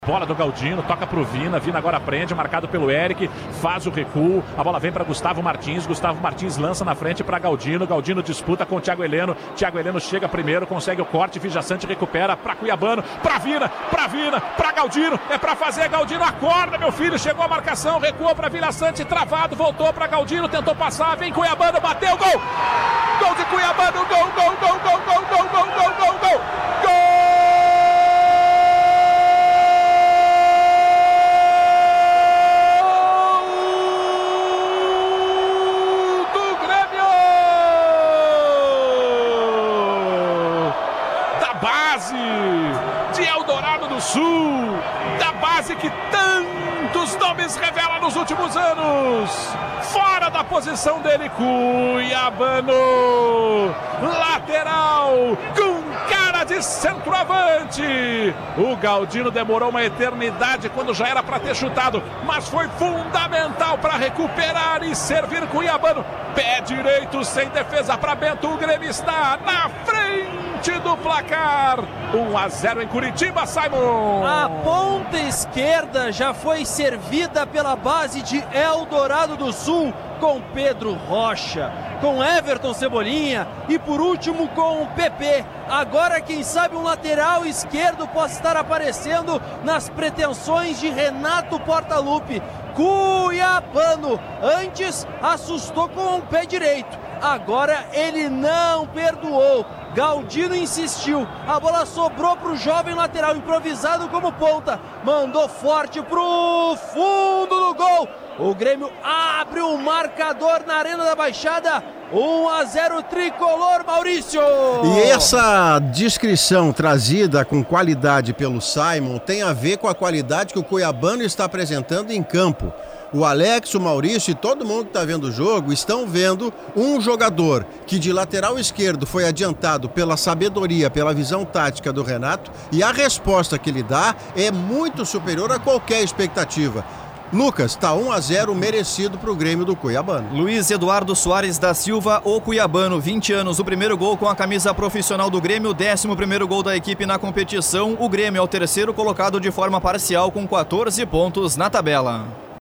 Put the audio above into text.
Bola do Galdino, toca pro Vina, Vina agora prende, marcado pelo Eric, faz o recuo, a bola vem para Gustavo Martins lança na frente para Galdino, Galdino disputa com o Thiago Heleno chega primeiro, consegue o corte, Vijaçante recupera para Cuiabano, para Vina, para Galdino, é para fazer, Galdino acorda meu filho, chegou a marcação, recuou para Vijaçante, travado, voltou para Galdino, tentou passar, vem Cuiabano, bateu, gol! Gol de Cuiabano, gol! Base de Eldorado do Sul, da base que tantos nomes revela nos últimos anos, fora da posição dele, Cuiabano, lateral, com cara de centroavante. O Galdino demorou uma eternidade quando já era para ter chutado, mas foi fundamental para recuperar e servir Cuiabano. Pé direito sem defesa para Bento, o Grêmio está na frente do placar. 1-0 em Curitiba, Simon. A ponta esquerda já foi servida pela base de Eldorado do Sul, com Pedro Rocha, com Everton Cebolinha e por último com o PP. Agora quem sabe um lateral esquerdo possa estar aparecendo nas pretensões de Renato Portaluppi. Cuiabano antes assustou com o pé direito, agora ele não perdoou. Galdino insistiu, a bola sobrou para o jovem lateral improvisado como ponta, mandou forte pro fundo do gol. O Grêmio abre o marcador na Arena da Baixada. 1-0 tricolor, Maurício. E essa descrição trazida com qualidade pelo Simon tem a ver com a qualidade que o Cuiabano está apresentando em campo. O Alex, o Maurício e todo mundo que está vendo o jogo estão vendo um jogador que de lateral esquerdo foi adiantado pela sabedoria, pela visão tática do Renato, e a resposta que ele dá é muito superior a qualquer expectativa. Lucas, tá 1-0 merecido para o Grêmio do Cuiabano. Luiz Eduardo Soares da Silva, o Cuiabano, 20 anos, o primeiro gol com a camisa profissional do Grêmio, 11º gol da equipe na competição. O Grêmio é o terceiro colocado de forma parcial com 14 pontos na tabela.